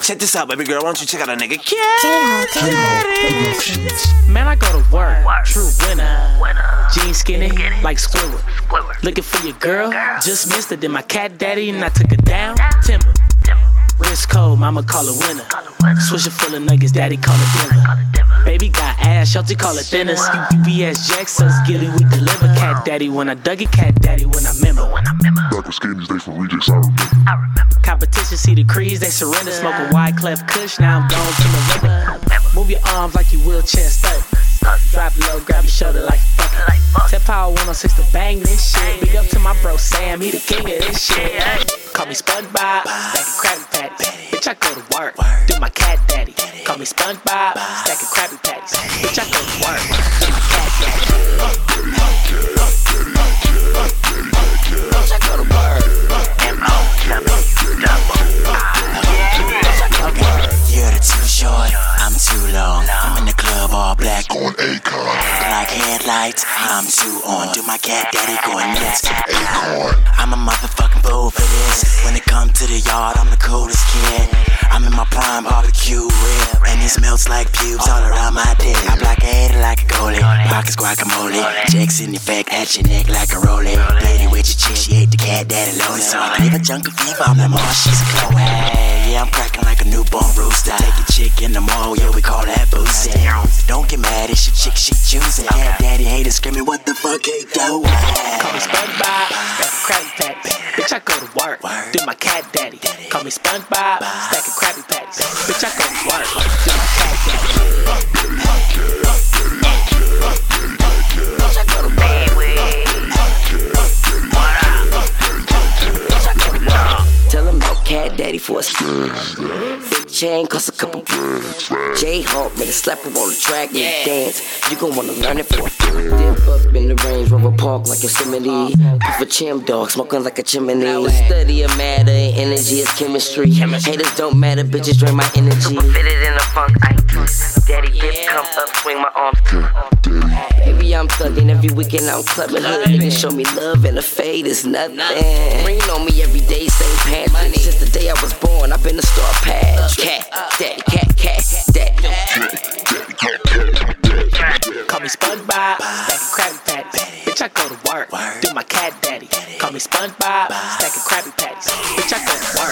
Check this out, baby girl. Why don't you check out a nigga? Man, I go to work, true winner. Jeans skinny, like Squidward. Looking for your girl, just missed it. Then my cat daddy and I took her down. Timber, wrist cold, mama call her winner. Swisher full of nuggets, daddy call it dinner. Baby got ass, Shelty call it thinners. UPS Jack, so skilly we deliver. Cat daddy when I dug it, cat daddy when I remember. Back with skinnies, they from rejects, I remember. Competition, see the crease, they surrender. Smoke a wide clef kush, now I'm gone to the river. Move your arms like you wheelchair stuck. Drop it low, grab your shoulder like fuck it. Tip Power 106 to bang this shit. Big up to my bro Sam, he the king of this shit. Call me SpongeBob, stacking Krabby Patties. Bitch, I go to work, do my cat daddy. Call me SpongeBob, stacking Krabby Patties. Bitch, I go to work, do my cat daddy. Bitch, I go to work. You're too short, I'm too long. I'm in the club all black, Going Akon. like headlights. I'm too on. Do my cat daddy going nuts. Akon. I'm a motherfucking fool for this. When it comes to the yard, I'm the coolest kid. I'm in my prime barbecue rib, and it smells like pubes all around my dick. I block a head like a goalie, pockets guacamole. Checks in the back at your neck like a rollie. Lady with your chick, she ate the cat daddy lonely. So I leave a jungle fever, I'm the mall, she's a Chloe. Yeah, I'm cracking like a newborn rooster. Take a chick in the mall, yeah, we call that boosting. Don't get mad, it's your chick, she choosing. Cat daddy haters screaming, what the fuck ain't doing? Call me SpongeBob, stacking Krabby Patties. Bitch, I go to work, do my cat daddy. Call me SpongeBob, stacking Krabby Patties. Bitch, I go to work, do my cat daddy. Bitch, I go to bed with. Tell him about cat daddy for a big chain cost a couple. J-Hawk made a slapper on the track and dance. You gon' wanna learn it for a dip up in the Range Rover Park like Yosemite. Puff a chim dog, smoking like a chimney. Study of matter, energy is chemistry. Haters don't matter, bitches drain my energy. Fit it in the funk, daddy dip, come up, swing my arms. Baby, I'm thugging every weekend, I'm clubbing. Hood niggas show me love and the fade is nothing. Rain on me every day, same pants. Since the day I was born, I've been a star patch. Cat daddy, cat daddy. Call me SpongeBob, stacking Krabby Patties. Bitch, I go to work, do my cat daddy. Call me SpongeBob, stacking Krabby Patties. Bitch, I go to work.